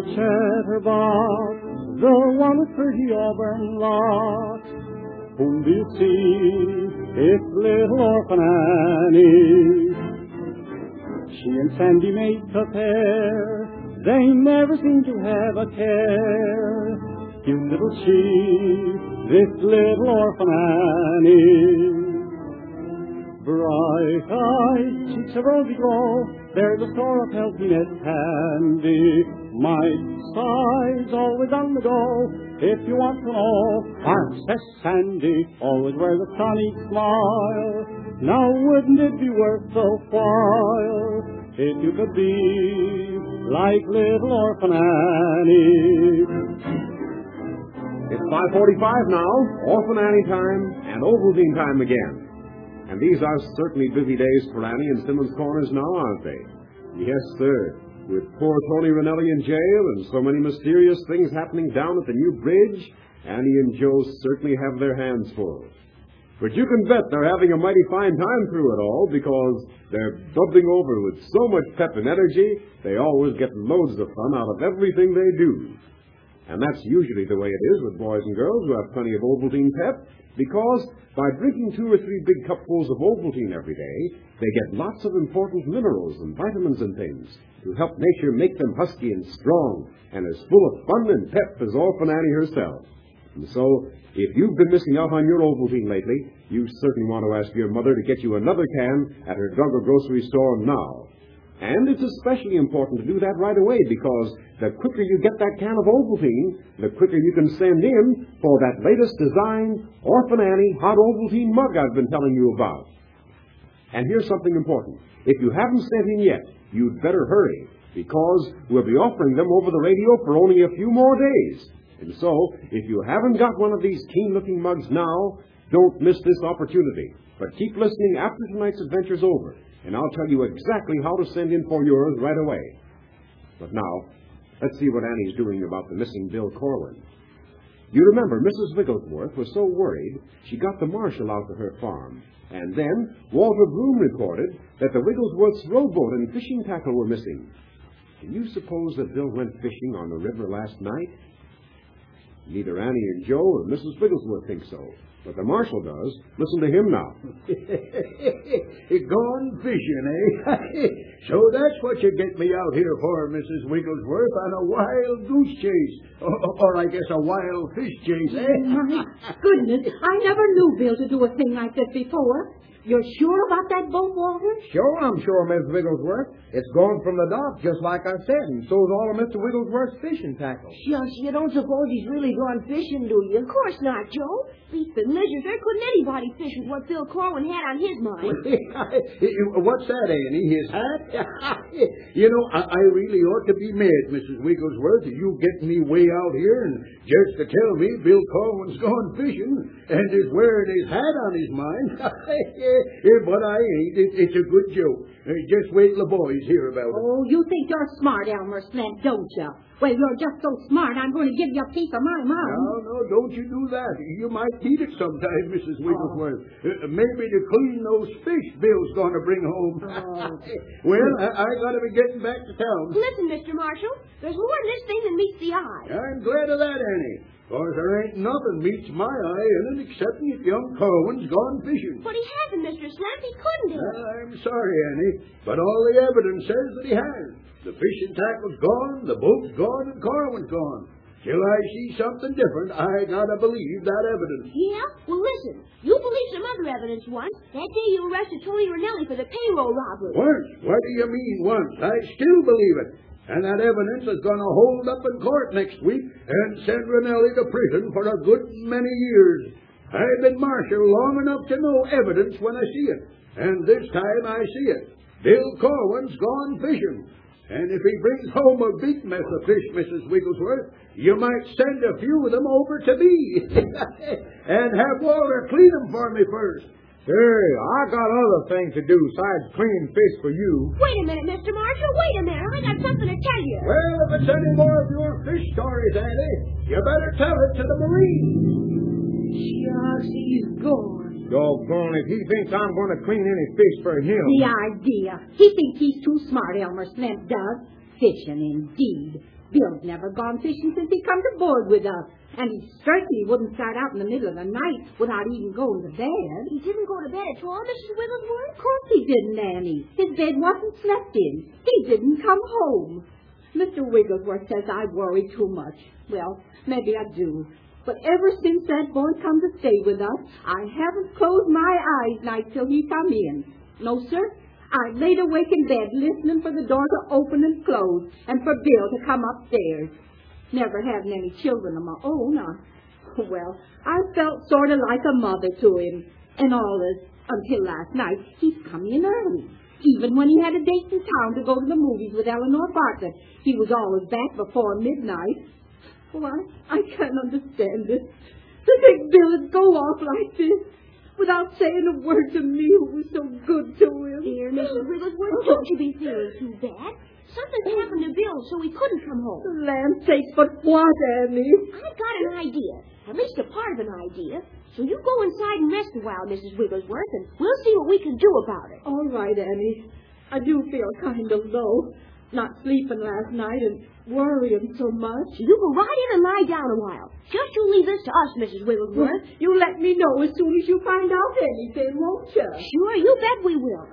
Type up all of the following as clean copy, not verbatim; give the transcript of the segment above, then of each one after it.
chatterbox, the one with pretty auburn locks. Whom do you see? It's little orphan Annie. She and Sandy make a pair. They never seem to have a care. Cute little she, this little orphan Annie. Bright-eyed, cheeks of rosy glow, there's a store of healthiness handy. My size always on the go, if you want to know. Princess Sandy always wears a sunny smile. Now wouldn't it be worth the while if you could be like little orphan Annie? It's 5:45 now, Orphan Annie time, and Ovaltine time again. And these are certainly busy days for Annie and Simmons Corners now, aren't they? Yes, sir. With poor Tony Ranelli in jail and so many mysterious things happening down at the new bridge, Annie and Joe certainly have their hands full. But you can bet they're having a mighty fine time through it all, because they're bubbling over with so much pep and energy, they always get loads of fun out of everything they do. And that's usually the way it is with boys and girls who have plenty of Ovaltine pep, because by drinking 2 or 3 big cupfuls of Ovaltine every day, they get lots of important minerals and vitamins and things to help nature make them husky and strong and as full of fun and pep as Orphan Annie herself. And so, if you've been missing out on your Ovaltine lately, you certainly want to ask your mother to get you another can at her drug or grocery store now. And it's especially important to do that right away, because the quicker you get that can of Ovaltine, the quicker you can send in for that latest design Orphan Annie hot Ovaltine mug I've been telling you about. And here's something important. If you haven't sent in yet, you'd better hurry, because we'll be offering them over the radio for only a few more days. And so, if you haven't got one of these keen-looking mugs now, don't miss this opportunity. But keep listening after tonight's adventure's over, and I'll tell you exactly how to send in for yours right away. But now, let's see what Annie's doing about the missing Bill Corwin. You remember, Mrs. Wigglesworth was so worried, she got the marshal out to her farm. And then Walter Bloom reported that the Wigglesworth's rowboat and fishing tackle were missing. Can you suppose that Bill went fishing on the river last night? Neither Annie and Joe or Mrs. Wigglesworth think so. But the marshal does. Listen to him now. Gone fishing, eh? So that's what you get me out here for, Mrs. Wigglesworth, on a wild goose chase. Or I guess a wild fish chase, eh? My goodness, I never knew Bill to do a thing like this before. You're sure about that boat, Walter? Sure, I'm sure, Miss Wigglesworth. It's gone from the dock, just like I said, and so's all of Mr. Wigglesworth's fishing tackle. Shucks, you don't suppose he's really gone fishing, do you? Of course not, Joe. Beats the measures. There couldn't anybody fish with what Bill Corwin had on his mind. What's that, Annie? His hat? You know, I really ought to be mad, Mrs. Wigglesworth, you getting me way out here and just to tell me Bill Corwin's gone fishing and is wearing his hat on his mind. But I ain't. It's a good joke. Just wait till the boys hear about it. Oh, you think you're smart, Elmer Slent, don't you? Well, you're just so smart, I'm going to give you a piece of my mind. No, don't you do that. You might need it sometime, Mrs. Wigglesworth. Maybe to clean those fish Bill's going to bring home. Well, I got to be getting back to town. Listen, Mr. Marshall, there's more in this thing than meets the eye. I'm glad of that, Annie. Because there ain't nothing meets my eye in it excepting if young Corwin's gone fishing. But he hasn't, Mr. Slent. He couldn't have. I'm sorry, Annie, but all the evidence says that he has. The fishing tackle's gone, the boat's gone, and Corwin's gone. Till I see something different, I gotta believe that evidence. Yeah? Well, listen. You believed some other evidence once. That day you arrested Tony Ranelli for the payroll robbery. Once? What do you mean once? I still believe it. And that evidence is going to hold up in court next week and send Ranelli to prison for a good many years. I've been marshal long enough to know evidence when I see it. And this time I see it. Bill Corwin's gone fishing. And if he brings home a big mess of fish, Mrs. Wigglesworth, you might send a few of them over to me. And have Walter clean them for me first. Hey, I got other things to do besides cleaning fish for you. Wait a minute, Mr. Marshall. Wait a minute. I got something to tell you. Well, if it's any more of your fish stories, Annie, you better tell it to the Marine. Shucks, he's gone. Doggone, if he thinks I'm going to clean any fish for him. The idea. He thinks he's too smart, Elmer Slent does. Fishing, indeed. Bill's never gone fishing since he come to board with us. And he certainly wouldn't start out in the middle of the night without even going to bed. He didn't go to bed at all, Mrs. Wigglesworth? Of course he didn't, Annie. His bed wasn't slept in. He didn't come home. Mr. Wigglesworth says I worry too much. Well, maybe I do. But ever since that boy come to stay with us, I haven't closed my eyes night till he come in. No, sir. I laid awake in bed listening for the door to open and close and for Bill to come upstairs. Never having any children of my own, well, I felt sort of like a mother to him. And all this, until last night, he's come in early. Even when he had a date in town to go to the movies with Eleanor Bartlett, he was always back before midnight. Oh, I can't understand it. To think Bill would go off like this, without saying a word to me who was so good to him. Dear Mrs. Wigglesworth, don't you be feeling too bad. Something's happened to Bill, so he couldn't come home. Land's sake, but what, Annie? I've got an idea, at least a part of an idea. So you go inside and rest a while, Mrs. Wigglesworth, and we'll see what we can do about it. All right, Annie. I do feel kind of low, not sleeping last night and worrying so much. You go right in and lie down a while. Just you leave this to us, Mrs. Wigglesworth. You let me know as soon as you find out anything, won't you? Sure, you bet we will.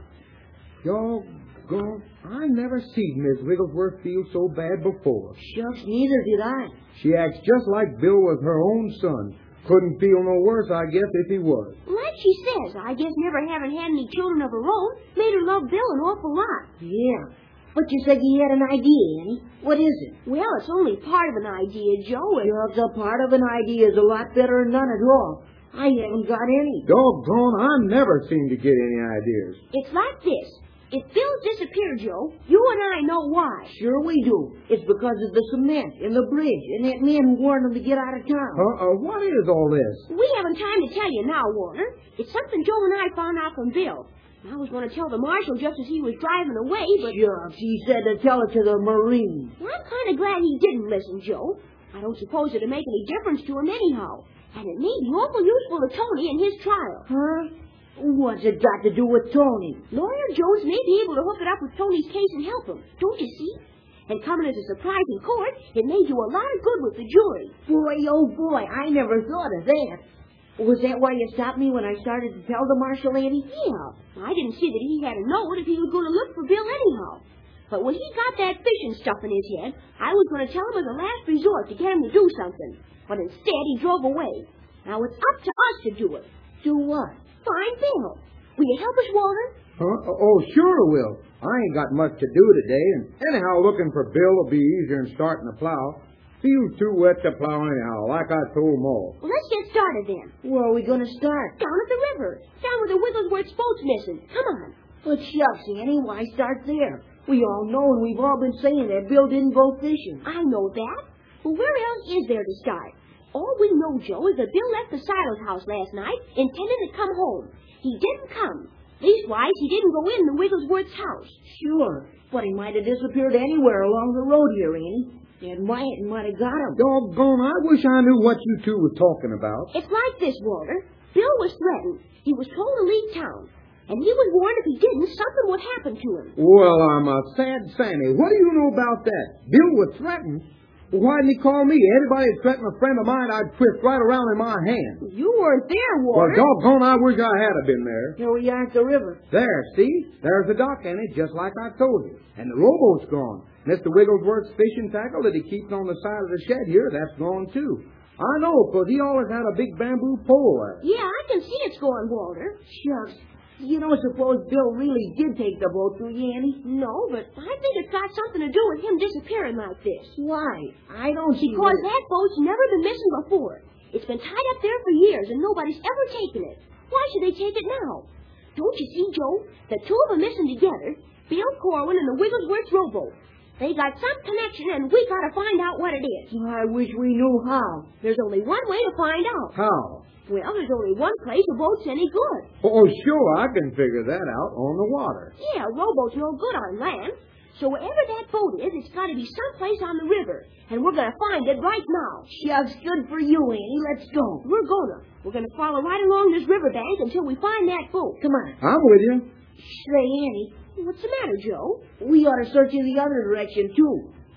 Doggone, I never seen Miss Wigglesworth feel so bad before. Shucks, neither did I. She acts just like Bill was her own son. Couldn't feel no worse, I guess, if he was. Like she says, I guess never having had any children of her own made her love Bill an awful lot. Yeah. But you said you had an idea, Annie. What is it? Well, it's only part of an idea, Joe. Shucks, a part of an idea is a lot better than none at all. I haven't got any. Doggone, I never seem to get any ideas. It's like this. If Bill disappeared, Joe, you and I know why. Sure we do. It's because of the cement and the bridge and that man who warned him to get out of town. What is all this? We haven't time to tell you now, Warner. It's something Joe and I found out from Bill. I was going to tell the marshal just as he was driving away, but... Shucks, he said to tell it to the Marine. Well, I'm kind of glad he didn't listen, Joe. I don't suppose it'd make any difference to him anyhow. And it may be awful useful to Tony in his trial. Huh? What's it got to do with Tony? Lawyer Jones may be able to hook it up with Tony's case and help him. Don't you see? And coming as a surprise in court, it may do a lot of good with the jury. Boy, oh boy, I never thought of that. Was that why you stopped me when I started to tell the marshal, Annie? Yeah. I didn't see that he had to know it if he was going to look for Bill anyhow. But when he got that fishing stuff in his head, I was going to tell him as a last resort to get him to do something. But instead, he drove away. Now it's up to us to do it. Do what? Find Bill. Will you help us, Walter? Huh? Oh, sure I will. I ain't got much to do today, and anyhow, looking for Bill will be easier than starting to plow. Feels too wet to plow anyhow, like I told Ma. Well, let's get started then. Where are we going to start? Down at the river. Down where the Wigglesworth boat's missing. Come on. But shucks, Annie, why start there? We all know and we've all been saying that Bill didn't go fishing. I know that. But where else is there to start? All we know, Joe, is that Bill left the Silos house last night, intending to come home. He didn't come. Leastwise, he didn't go in the Wigglesworth's house. Sure, but he might have disappeared anywhere along the road here, Annie. And Wyatt might have got him. Doggone, I wish I knew what you two were talking about. It's like this, Walter. Bill was threatened. He was told to leave town. And he was warned if he didn't, something would happen to him. Well, I'm a sad Sammy. What do you know about that? Bill was threatened. Well, why didn't he call me? Anybody that threatened a friend of mine, I'd twist right around in my hand. You weren't there, Well, Walter. doggone, I wish I had been there. Here we are at the river. There, see? There's the dock in it, just like I told you. And the rowboat's gone. Mr. Wigglesworth's fishing tackle that he keeps on the side of the shed here, that's gone too. I know, 'cause he always had a big bamboo pole there. Yeah, I can see it's going, Walter. Shucks. You don't suppose Bill really did take the boat, do you, Annie? No, but I think it's got something to do with him disappearing like this. Why? I don't see Because that boat's never been missing before. It's been tied up there for years, and nobody's ever taken it. Why should they take it now? Don't you see, Joe? The two of them missing together, Bill Corwin and the Wigglesworth rowboat. They got some connection, and we got to find out what it is. I wish we knew how. There's only one way to find out. How? Well, there's only one place a boat's any good. Oh, sure, I can figure that out on the water. Yeah, a rowboat's no good on land. So wherever that boat is, it's got to be someplace on the river. And we're going to find it right now. Shucks, good for you, Annie. Let's go. We're going to follow right along this riverbank until we find that boat. Come on. I'm with you. Say, Annie, What's the matter, Joe? we ought to search in the other direction, too.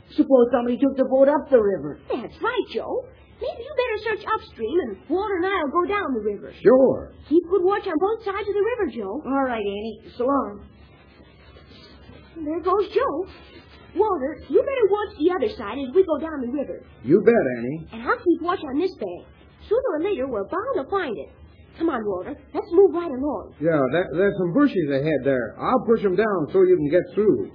Suppose somebody took the boat up the river. That's right, Joe. Maybe you better search upstream, and Walter and I'll go down the river. Sure. Keep good watch on both sides of the river, Joe. All right, Annie. So long. There goes Joe. Walter, you better watch the other side as we go down the river. You bet, Annie. And I'll keep watch on this bank. Sooner or later, we're bound to find it. Come on, Walter. Let's move right along. Yeah, there's some bushes ahead there. I'll push them down so you can get through.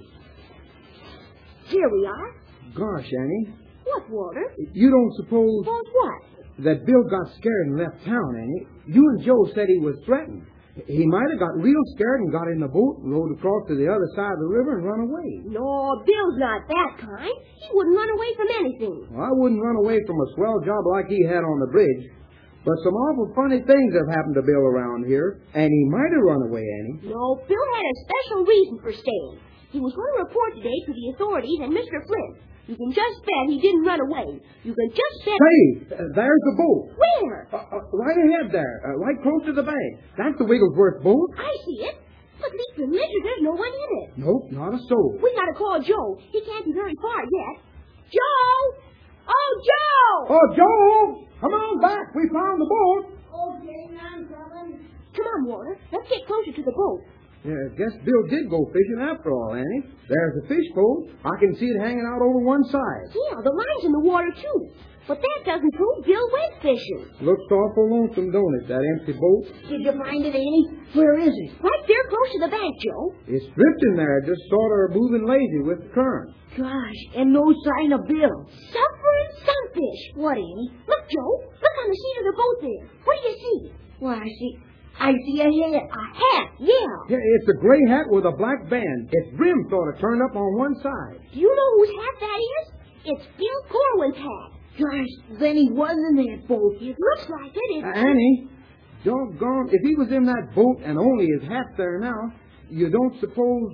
Here we are. Gosh, Annie. What, Walter? You don't suppose Suppose what? that Bill got scared and left town, Annie? You and Joe said he was threatened. He might have got real scared and got in the boat and rowed across to the other side of the river and run away. No, Bill's not that kind. He wouldn't run away from anything. Well, I wouldn't run away from a swell job like he had on the bridge. But some awful funny things have happened to Bill around here, and he might have run away, Annie. No, Bill had a special reason for staying. He was going to report today to the authorities and Mr. Flint. You can just bet he didn't run away. You can just bet... Say, there's the boat. Where? Right ahead there, right close to the bank. That's the Wigglesworth boat. I see it. But leap and measure, there's no one in it. Nope, not a soul. We gotta call Joe. He can't be very far yet. Joe! Oh, Joe! Oh, Joe! Come on back. We found the boat. Okay, I'm coming. Come on, Walter. Let's get closer to the boat. Yeah, I guess Bill did go fishing after all, Annie. There's a fish pole. I can see it hanging out over one side. Yeah, the line's in the water, too. But that doesn't prove Bill went fishing. Looks awful lonesome, don't it, that empty boat? Did you find it, Annie? Where is it? Right there close to the bank, Joe. It's drifting there, just sort of moving lazy with the current. Gosh, and no sign of Bill. Suffering sunfish. What, Annie? Look, Joe. Look on the seat of the boat there. What do you see? Well, I see a head. A hat, yeah. Yeah, it's a gray hat with a black band. Its brim sort of turned up on one side. Do you know whose hat that is? It's Bill Corwin's hat. Gosh, then he was in that boat. It looks like it. Annie, doggone, if he was in that boat and only his hat's there now, you don't suppose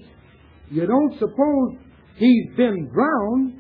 he's been drowned?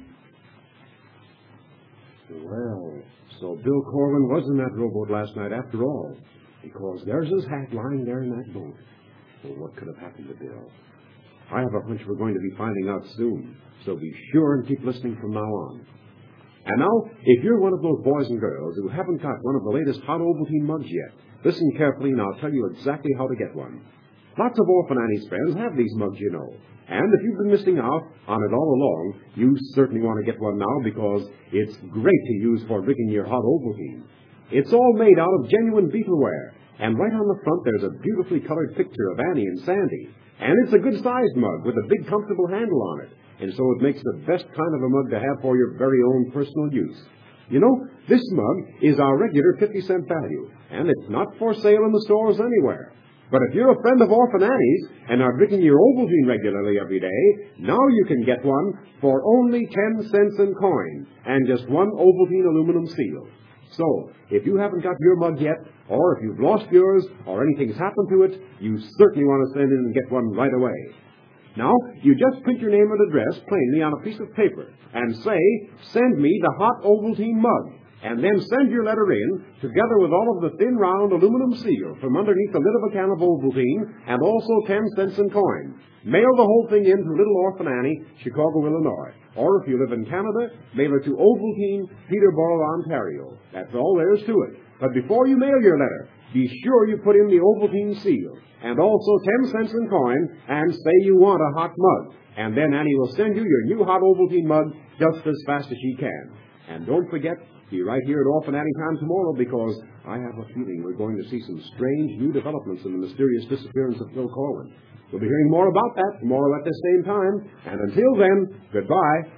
Well, so Bill Corwin was in that rowboat last night after all, because there's his hat lying there in that boat. Well, what could have happened to Bill? I have a hunch we're going to be finding out soon, so be sure and keep listening from now on. And now, if you're one of those boys and girls who haven't got one of the latest Hot Ovaltine mugs yet, listen carefully and I'll tell you exactly how to get one. Lots of Orphan Annie's friends have these mugs, you know. And if you've been missing out on it all along, you certainly want to get one now because it's great to use for drinking your Hot Ovaltine. It's all made out of genuine beetleware, and right on the front there's a beautifully colored picture of Annie and Sandy. And it's a good-sized mug with a big, comfortable handle on it, and so it makes the best kind of a mug to have for your very own personal use. You know, this mug is our regular 50-cent value, and it's not for sale in the stores anywhere. But if you're a friend of Orphan Annie's and are drinking your Ovaltine regularly every day, now you can get one for only 10 cents in coin and just one Ovaltine aluminum seal. So, if you haven't got your mug yet, or if you've lost yours, or anything's happened to it, you certainly want to send in and get one right away. Now, you just print your name and address plainly on a piece of paper and say, "Send me the Hot Ovaltine mug," and then send your letter in, together with all of the thin, round aluminum seal from underneath the lid of a can of Ovaltine, and also 10 cents in coin. Mail the whole thing in to Little Orphan Annie, Chicago, Illinois. Or if you live in Canada, mail it to Ovaltine, Peterborough, Ontario. That's all there is to it. But before you mail your letter, be sure you put in the Ovaltine seal, and also 10 cents in coin, and say you want a hot mug. And then Annie will send you your new Hot Ovaltine mug just as fast as she can. And don't forget, be right here at Orphan Annie time tomorrow, because I have a feeling we're going to see some strange new developments in the mysterious disappearance of Bill Corwin. We'll be hearing more about that tomorrow at this same time. And until then, goodbye.